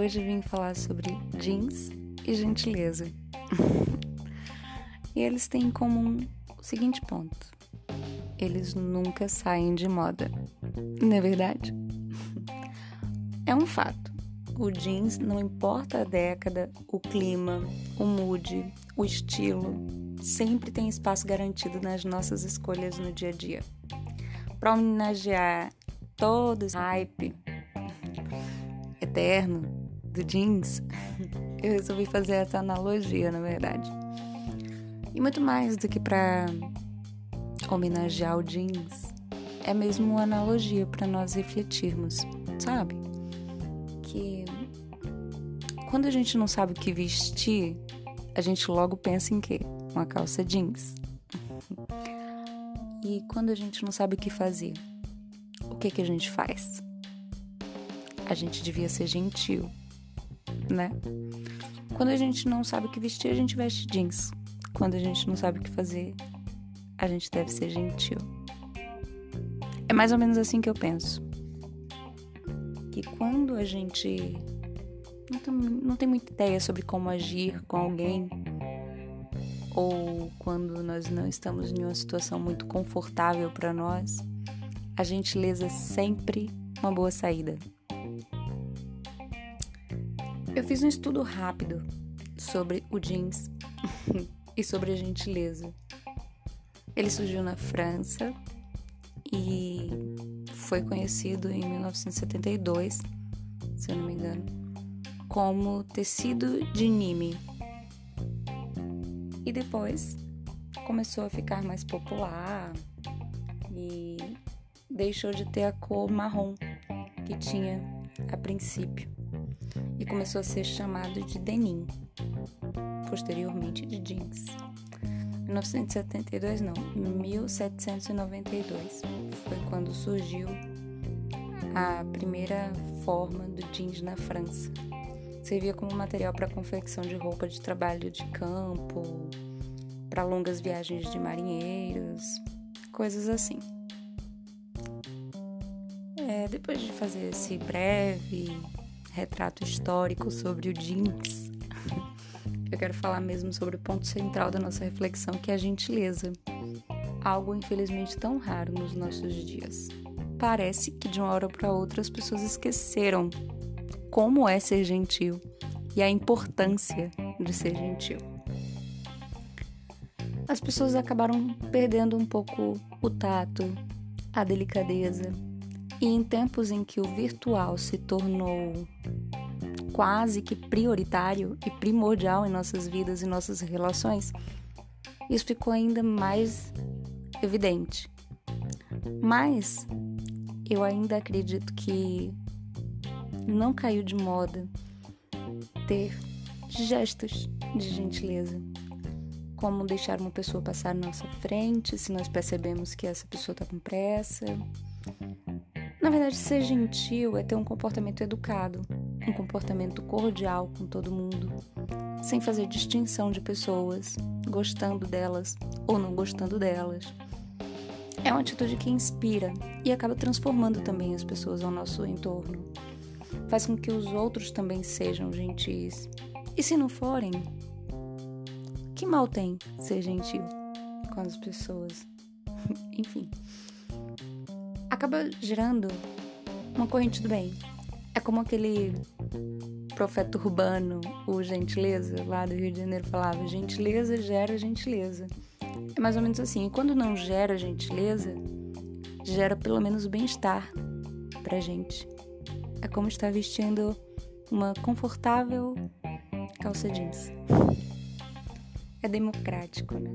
hoje eu vim falar sobre jeans e gentileza. E eles têm em comum o seguinte ponto: eles nunca saem de moda, não é verdade? É um fato. O jeans, não importa a década, o clima, o mood, o estilo, sempre tem espaço garantido nas nossas escolhas no dia a dia. Para homenagear todo esse hype eterno do jeans, eu resolvi fazer essa analogia, na verdade. E muito mais do que para homenagear o jeans, é mesmo uma analogia para nós refletirmos, sabe? Que quando a gente não sabe o que vestir, a gente logo pensa em quê? Uma calça jeans. E quando a gente não sabe o que fazer, o que a gente faz? A gente devia ser gentil, né? Quando a gente não sabe o que vestir, a gente veste jeans. Quando a gente não sabe o que fazer, a gente deve ser gentil. É mais ou menos assim que eu penso. Que quando a gente não tem muita ideia sobre como agir com alguém, ou quando nós não estamos em uma situação muito confortável para nós, a gentileza é sempre uma boa saída. Eu fiz um estudo rápido sobre o jeans e sobre a gentileza. Ele surgiu na França e foi conhecido em 1972, se eu não me engano, como tecido de Nîmes. E depois começou a ficar mais popular e deixou de ter a cor marrom que tinha a princípio e começou a ser chamado de denim, posteriormente de jeans. 1972 não, 1792 foi quando surgiu a primeira forma do jeans na França. Servia como material para confecção de roupa de trabalho de campo, para longas viagens de marinheiros, coisas assim. Depois de fazer esse breve retrato histórico sobre o jeans, eu quero falar mesmo sobre o ponto central da nossa reflexão, que é a gentileza. Algo, infelizmente, tão raro nos nossos dias. Parece que de uma hora para outra as pessoas esqueceram como é ser gentil e a importância de ser gentil. As pessoas acabaram perdendo um pouco o tato, a delicadeza, e em tempos em que o virtual se tornou quase que prioritário e primordial em nossas vidas e nossas relações, isso ficou ainda mais evidente. Mas eu ainda acredito que não caiu de moda ter gestos de gentileza, como deixar uma pessoa passar na nossa frente se nós percebemos que essa pessoa está com pressa. Na verdade, ser gentil é ter um comportamento educado, um comportamento cordial com todo mundo, sem fazer distinção de pessoas, gostando delas ou não gostando delas. É uma atitude que inspira e acaba transformando também as pessoas ao nosso entorno. Faz com que os outros também sejam gentis. E se não forem, que mal tem ser gentil com as pessoas? Enfim, acaba gerando uma corrente do bem. É como aquele profeta urbano, o Gentileza, lá do Rio de Janeiro, falava: gentileza gera gentileza. É mais ou menos assim. E quando não gera gentileza, gera pelo menos bem-estar pra gente. É como estar vestindo uma confortável calça jeans. É democrático, né?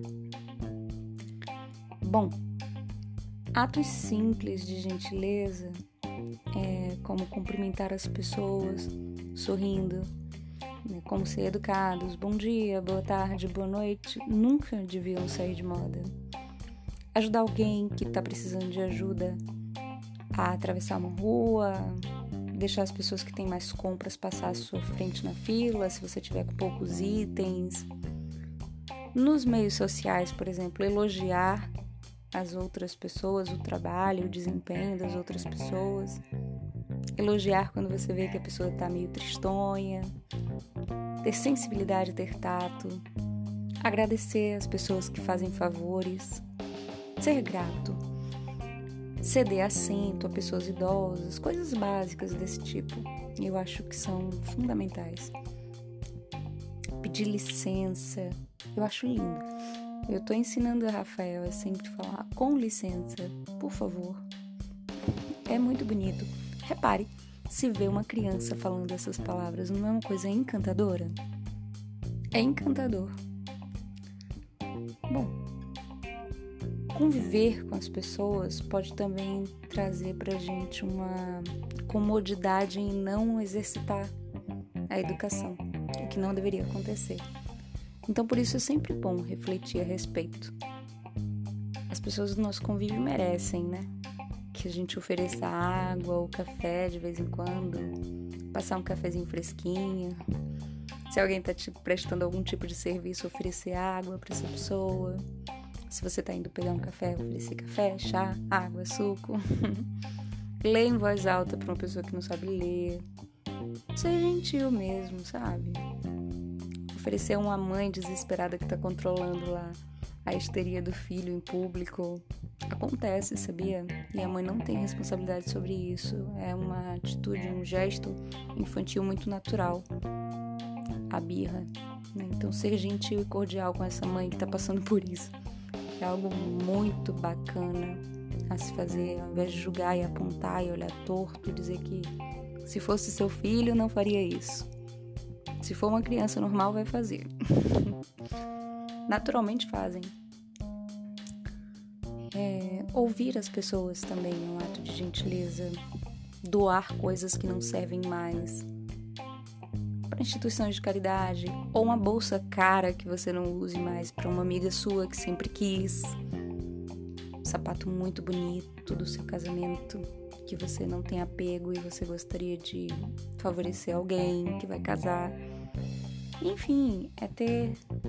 Bom, atos simples de gentileza, como cumprimentar as pessoas sorrindo, né, como ser educados, bom dia, boa tarde, boa noite, nunca deviam sair de moda. Ajudar alguém que está precisando de ajuda a atravessar uma rua, deixar as pessoas que têm mais compras passar à sua frente na fila, se você tiver com poucos itens. Nos meios sociais, por exemplo, elogiar as outras pessoas, o trabalho, o desempenho das outras pessoas. Elogiar quando você vê que a pessoa tá meio tristonha. Ter sensibilidade, ter tato. Agradecer as pessoas que fazem favores. Ser grato. Ceder assento a pessoas idosas. Coisas básicas desse tipo. Eu acho que são fundamentais. Pedir licença. Eu acho lindo. Eu tô ensinando a Rafael a sempre falar com licença, por favor. É muito bonito. Repare, se vê uma criança falando essas palavras, não é uma coisa encantadora? É encantador. Bom, conviver com as pessoas pode também trazer pra gente uma comodidade em não exercitar a educação, o que não deveria acontecer. Então, por isso é sempre bom refletir a respeito. As pessoas do nosso convívio merecem, né? Que a gente ofereça água ou café de vez em quando, passar um cafezinho fresquinho. Se alguém está te prestando algum tipo de serviço, oferecer água para essa pessoa. Se você está indo pegar um café, oferecer café, chá, água, suco. Ler em voz alta para uma pessoa que não sabe ler. Ser gentil mesmo, sabe? Oferecer uma mãe desesperada que está controlando lá a histeria do filho em público. Acontece, sabia? E a mãe não tem responsabilidade sobre isso. É uma atitude, um gesto infantil muito natural. A birra, né? Então, ser gentil e cordial com essa mãe que está passando por isso é algo muito bacana a se fazer, ao invés de julgar e apontar e olhar torto e dizer que se fosse seu filho não faria isso. Se for uma criança normal, vai fazer. Naturalmente fazem. Ouvir as pessoas também é um ato de gentileza. Doar coisas que não servem mais para instituições de caridade, ou uma bolsa cara que você não use mais para uma amiga sua que sempre quis. Um sapato muito bonito do seu casamento que você não tem apego e você gostaria de favorecer alguém que vai casar. Enfim, é ter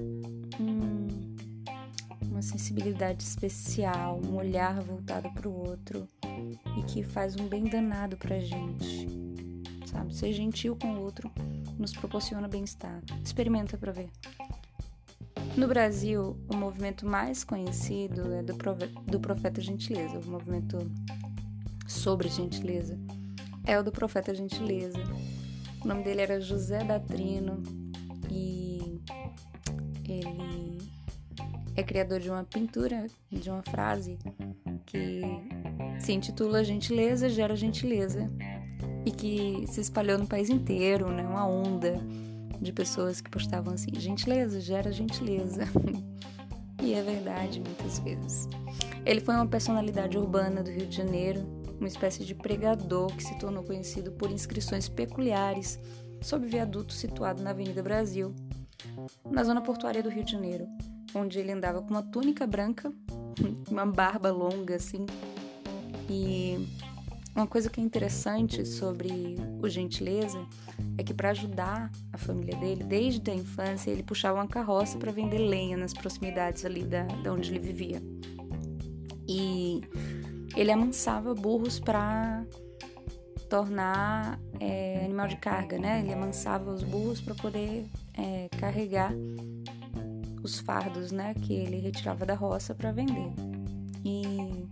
uma sensibilidade especial, um olhar voltado para o outro e que faz um bem danado pra gente, sabe? Ser gentil com o outro nos proporciona bem-estar. Experimenta pra ver. No Brasil, o movimento mais conhecido é do Profeta Gentileza, o movimento sobre gentileza é o do Profeta Gentileza. O nome dele era José Datrino e ele é criador de uma pintura, de uma frase que se intitula Gentileza gera gentileza e que se espalhou no país inteiro, né? Uma onda de pessoas que postavam assim, gentileza gera gentileza. E é verdade, muitas vezes. Ele foi uma personalidade urbana do Rio de Janeiro, uma espécie de pregador que se tornou conhecido por inscrições peculiares sob viaduto situado na Avenida Brasil, na zona portuária do Rio de Janeiro, onde ele andava com uma túnica branca, uma barba longa assim. E uma coisa que é interessante sobre o Gentileza é que, para ajudar a família dele, desde a infância, ele puxava uma carroça para vender lenha nas proximidades ali da onde ele vivia. E ele amansava burros para tornar animal de carga, né? Ele amansava os burros para poder carregar os fardos, né? Que ele retirava da roça para vender. E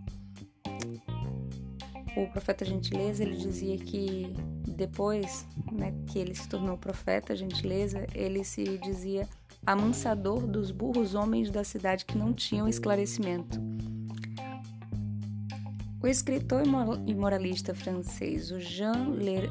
o Profeta Gentileza, ele dizia que depois, né, que ele se tornou Profeta Gentileza, ele se dizia amansador dos burros homens da cidade que não tinham esclarecimento. O escritor e moralista francês, o Jean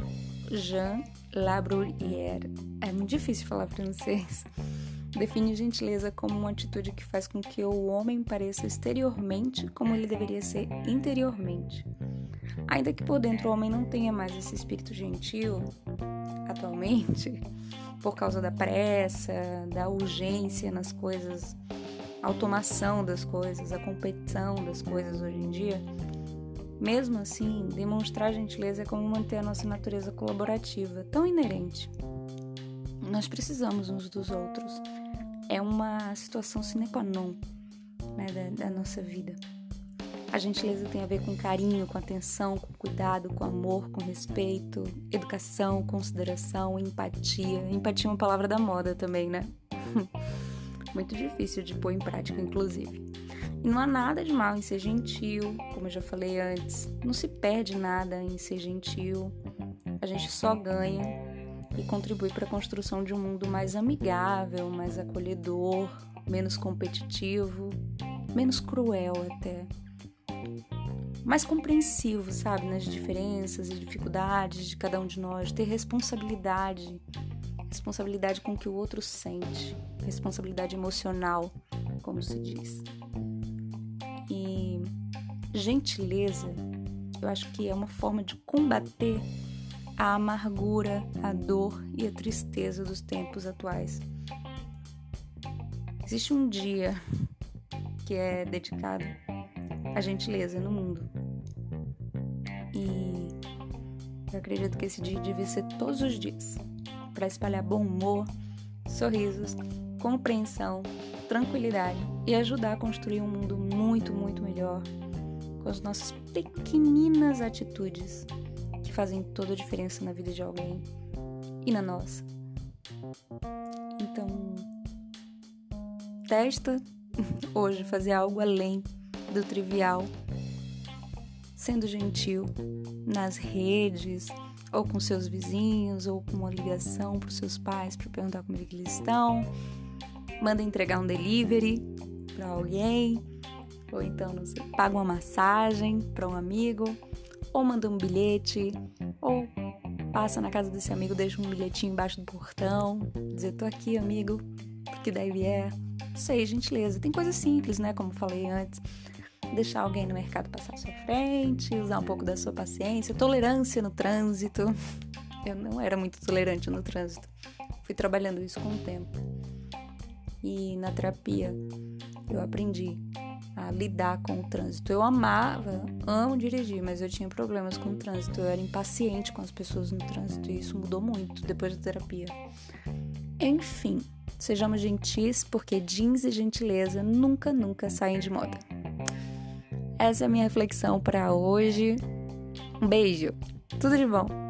Labruyère, é muito difícil falar francês, define gentileza como uma atitude que faz com que o homem pareça exteriormente como ele deveria ser interiormente. Ainda que por dentro o homem não tenha mais esse espírito gentil, atualmente, por causa da pressa, da urgência nas coisas, a automação das coisas, a competição das coisas hoje em dia, mesmo assim, demonstrar gentileza é como manter a nossa natureza colaborativa, tão inerente. Nós precisamos uns dos outros. É uma situação sine qua non, né, da nossa vida. A gentileza tem a ver com carinho, com atenção, com cuidado, com amor, com respeito, educação, consideração, empatia. Empatia é uma palavra da moda também, né? Muito difícil de pôr em prática, inclusive. E não há nada de mal em ser gentil, como eu já falei antes. Não se perde nada em ser gentil. A gente só ganha e contribui para a construção de um mundo mais amigável, mais acolhedor, menos competitivo, menos cruel até. Mais compreensivo, sabe, nas diferenças e dificuldades de cada um de nós, ter responsabilidade com o que o outro sente, responsabilidade emocional, como se diz. E gentileza, eu acho que é uma forma de combater a amargura, a dor e a tristeza dos tempos atuais. Existe um dia que é dedicado à gentileza no mundo. E eu acredito que esse dia devia ser todos os dias, para espalhar bom humor, sorrisos, compreensão, tranquilidade e ajudar a construir um mundo muito, muito melhor com as nossas pequeninas atitudes que fazem toda a diferença na vida de alguém e na nossa. Então, testa hoje fazer algo além do trivial, sendo gentil nas redes, ou com seus vizinhos, ou com uma ligação para os seus pais para perguntar como é que eles estão. Manda entregar um delivery para alguém, ou então, não sei, paga uma massagem para um amigo, ou manda um bilhete, ou passa na casa desse amigo, deixa um bilhetinho embaixo do portão, dizer, tô aqui, amigo, porque daí vier. Não sei, gentileza. Tem coisas simples, né, como falei antes. Deixar alguém no mercado passar à sua frente, usar um pouco da sua paciência, tolerância no trânsito. Eu não era muito tolerante no trânsito. Fui trabalhando isso com o tempo. E na terapia eu aprendi a lidar com o trânsito. Eu amo dirigir, mas eu tinha problemas com o trânsito. Eu era impaciente com as pessoas no trânsito e isso mudou muito depois da terapia. Enfim, sejamos gentis porque jeans e gentileza nunca saem de moda. Essa é a minha reflexão para hoje. Um beijo. Tudo de bom.